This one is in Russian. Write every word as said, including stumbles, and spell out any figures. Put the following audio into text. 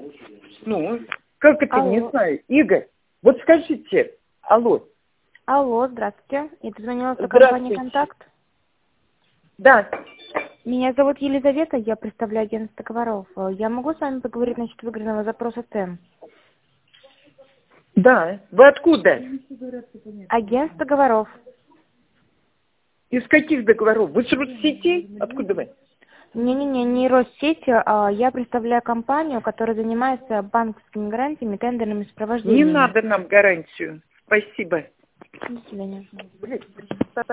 Ну, как это, Алло. не знаю. Игорь, вот скажите, алло. Алло, здравствуйте. Я дозвонилась до компании Здравствуйте. «Контакт». Да, Меня зовут Елизавета, я представляю агентство товаров. Я могу с вами поговорить насчет выигранного запроса цен? да. Вы откуда? Агентство договоров. Из каких договоров? Вы с Россети? Откуда вы? Не-не-не, не Россети, а я представляю компанию, которая занимается банковскими гарантиями, тендерными Не сопровождениями. надо нам гарантию. Спасибо. До свидания. Блядь,